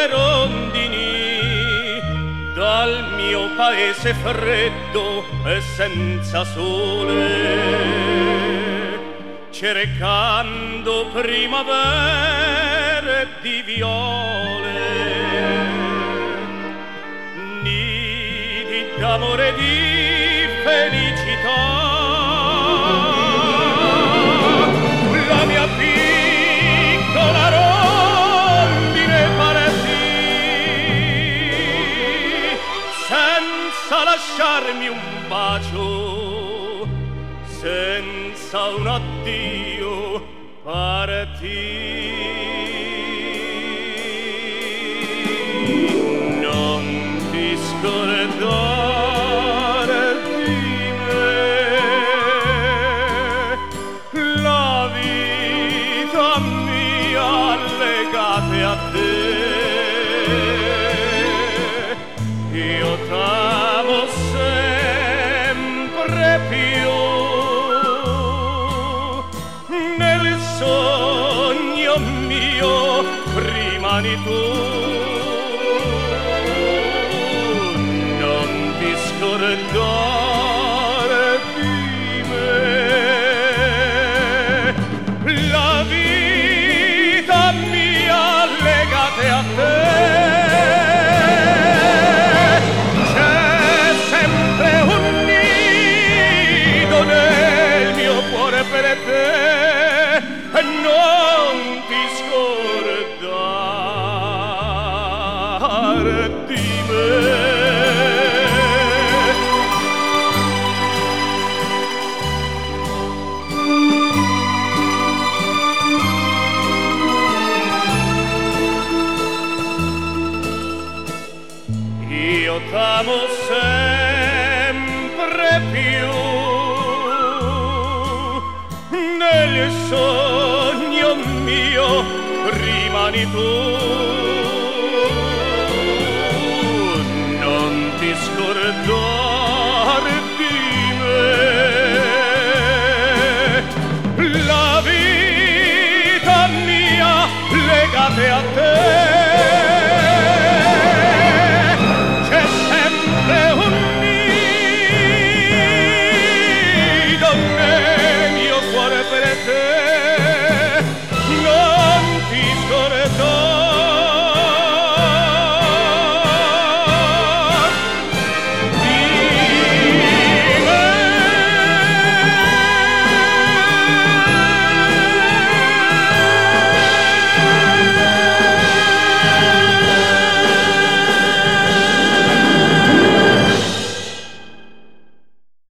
rondini dal mio paese freddo e senza sole, cercando primavere di viole, nidi d'amore e di felicità. La mia piccola rondine partì senza lasciarmi un bacio, senza un addio partì. Non ti scordare di me, la vita mia legate a te. Io t'amo sempre più, nel sogno mio rimani tu. Non ti scordare di me, la vita mia legate a te. C'è sempre un nido nel mio cuore per te, e non ti scordare di me. Io t'amo sempre più, nel sogno mio rimani tu. Non ti scordare di me, la vita mia legate a te.